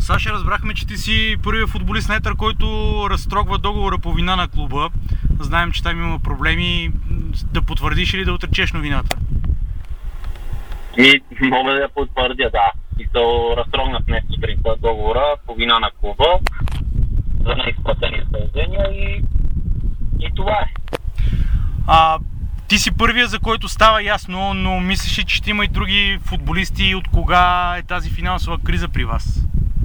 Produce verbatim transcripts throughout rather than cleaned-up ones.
Саша, разбрахме, че ти си първият футболист на Етър, който разтрогва договора по вина на клуба. Знаем, че там има проблеми. Да потвърдиш или да отречеш новината? И мога да я потвърдя, да. И то разтрогнах днес сутринта договора по вина на клуба за неизплатени задължения и, и това е. А, ти си първия, за който става ясно, но мислиш, че ще има и други футболисти. От кога е тази финансова криза при вас?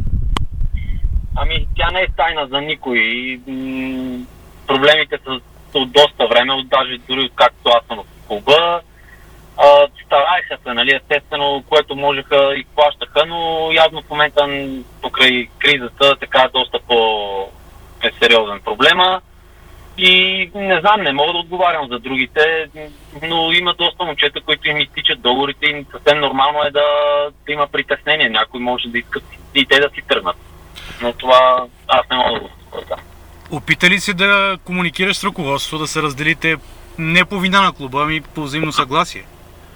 Ами, тя не е тайна за никой. М- проблемите са, са от доста време, от даже дори откакто аз съм в клуба. А, стараеха се, нали, естествено, което можеха и плащаха, но явно в момента покрай кризата така доста по-сериозен проблема. И не знам, не мога да отговарям за другите, но има доста момчета, които им изтичат договорите и съвсем нормално е да, да има притеснение. Някой може да искат и те да си тръгнат. Но това аз не мога да го спорта. Опита ли се да комуникираш с ръководството, да се разделите не по вина на клуба, ами по взаимно съгласие?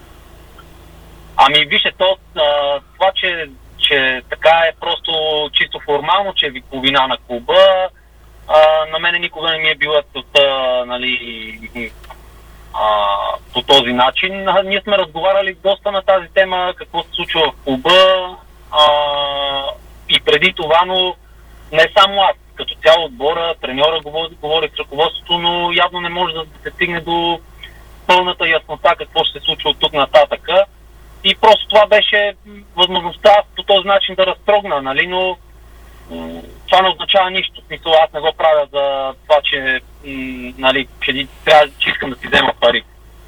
Ами вижте, то, а, това, че, че така е просто чисто формално, че ви по вина на клуба, а, на мене никога не ми е била целта, нали, а, по този начин. А, ние сме разговаряли доста на тази тема, какво се случва в клуба а, и преди това, но не само аз. Като цяло отбора, треньора говори, говори с ръководството, но явно не може да се стигне до пълната яснота какво ще се случва от тук нататъка. И просто това беше възможността по този начин да разтрогна, нали, но м- това не означава нищо. В смисъл, аз не го правя за това, че, м- нали, че, трябва, че искам да си взема пари.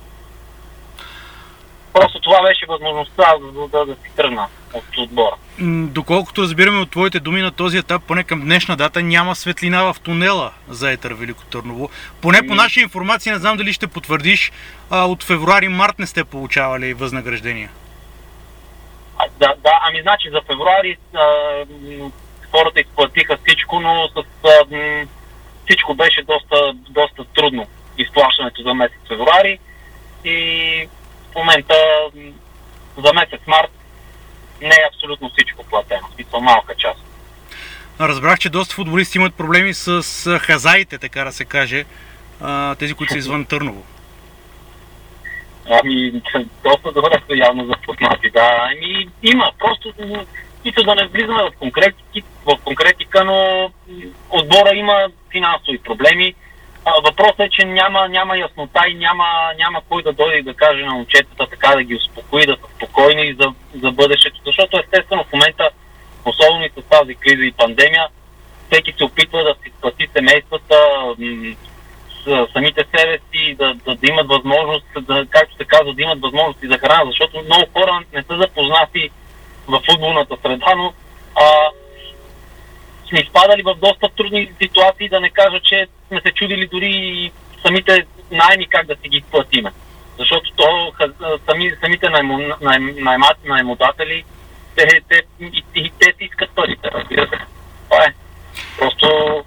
Просто това беше възможността да, да, да си тръгна от отбора. Доколкото разбираме от твоите думи, на този етап, поне към днешна дата, няма светлина в тунела за Етър Велико Търново. Поне по наша информация, не знам дали ще потвърдиш, а, от февруари-март не сте получавали възнаграждения. А, да, да, ами значи за февруари а, хората изплатиха всичко, но с, а, м, всичко беше доста, доста трудно изплащането за месец февруари и в момента за месец март не е абсолютно всичко платено, и малка част. Разбрах, че доста футболисти имат проблеми с хазаите, така да се каже, тези, които са извън Търново. Ами, доста добре са явно запознати, да. Ами, има, просто нито да не влизаме в конкретики, в конкретика, но отбора има финансови проблеми. Въпросът е, че няма, няма яснота и няма, няма кой да дойде и да каже на момчетата така, да ги успокои, да са спокойни за, за бъдещето. Защото естествено в момента, особено и с тази криза и пандемия, всеки се опитва да си спаси семействата, с самите себе си, да, да, да имат възможност, да, както се казва, да имат възможности за храна, защото много хора не са запознати в футболната среда, но а, сме изпадали в доста трудни ситуации, да не кажа, че сме се чудили дори и самите найми как да си ги платиме. Защото то, сами, самите наймо, найм, наймат, наймодатели, те, те, и, и те си искат парите, разбира се. Това е. Просто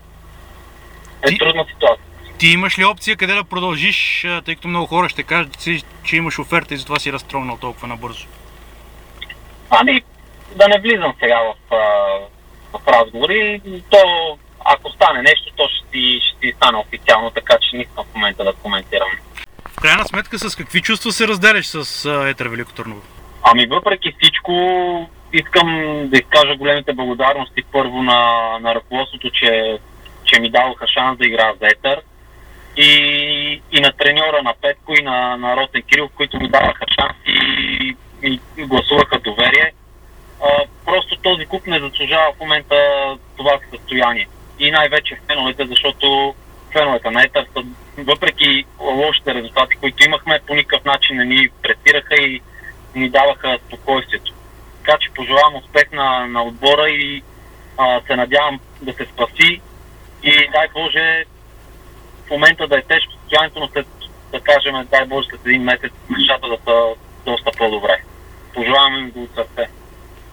е Ти... трудна ситуация. Ти имаш ли опция къде да продължиш, тъй като много хора ще кажат, че имаш оферта и затова си разтрогнал толкова набързо? Ами, да не влизам сега в, в разговори. То, ако стане нещо, то ще си, ще си стане официално, така че не искам в момента да коментирам. В крайна сметка, с какви чувства се разделяш с Етър Велико Търново? Ами, въпреки всичко, искам да изкажа големите благодарности първо на, на ръководството, че, че ми дадоха шанс да играя за Етър. И, и на треньора на Петко и на, на Росен Кирилов, които ми даваха шанс и, и гласуваха доверие. А, просто този клуб не заслужава в момента това състояние. И най-вече феновете, защото феновете на Етър, въпреки лошите резултати, които имахме, по никакъв начин не ни пресираха и ни даваха спокойствието. Така че пожелавам успех на, на отбора и а, се надявам да се спаси и дай Боже в момента да е тежко състоянието, но след, да кажем, дай Боже, след един месец нещата да са доста по-добре. Пожелавам им го от сърце.